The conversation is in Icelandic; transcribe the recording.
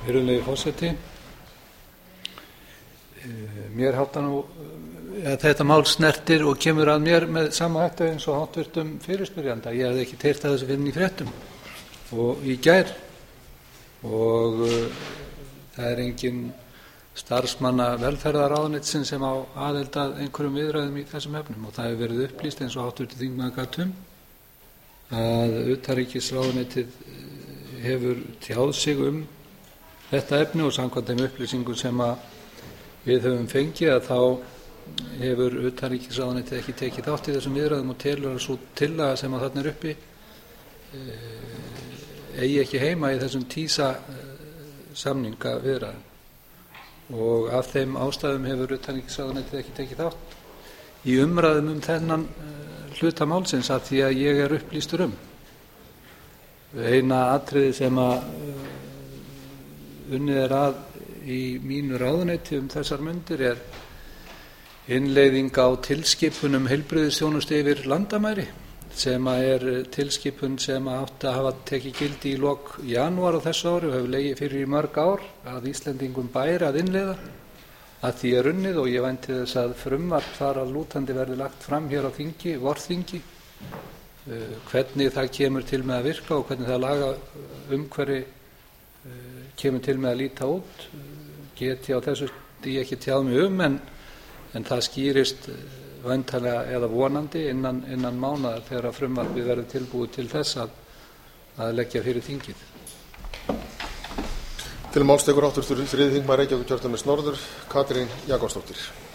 Virðulegi forseti, mér háttar nú að þetta mál snertir og kemur að mér með sama hætti eins og háttvirtum fyrirspyrjanda. Ég hefði ekki heyrt af þessu fyrr en í fréttum og í gær og það er engin starfsmanna velferðarráðuneytisins sem á aðild að einhverjum viðræðum í þessum efnum, og það hefur verið upplýst eins og háttvirtur þingmaður gat að utanríkisráðuneytið hefur tjáð sig þetta efni, og samkvæmt þeim upplýsingum sem við höfum fengið að þá hefur utanríkisráðuneytið ekki tekið þátt í þessum viðræðum og telur að sú tillaga sem þarna er uppi eigi ekki heima í þessum TISA samninga viðræðum, og af þeim ástæðum hefur utanríkisráðuneytið ekki tekið þátt í umræðum þennan hluta málsins, af því að ég er upplýstur eina atriði sem unnið er að í mínu ráðuneyti þessar mundir er innleiðing á tilskipun heilbrigðisþjónustu yfir landamæri, sem er tilskipun sem átti að hafa tekið gildi í lok janúar á þessu ári og hefur legið fyrir í mörg ár að Íslendingum bæri að innleiða. Að því er unnið og ég vænti þess að frumvarp þar að lútandi verði lagt fram hér á þingi, vorþingi. Hvernig það kemur til með að virka og hvernig það laga umhverfi kemur til með að líta út get ég á þessu stigi ekki tjáð mig en það skýrist væntanlega eða vonandi innan mánaðar þegar frumvarpið verður tilbúið til þess að leggja fyrir þingið. Til máls tekur háttvirtur þriðji þingmaður Reykjavíkurkjördæmis norður, Katrín Jakobsdóttir.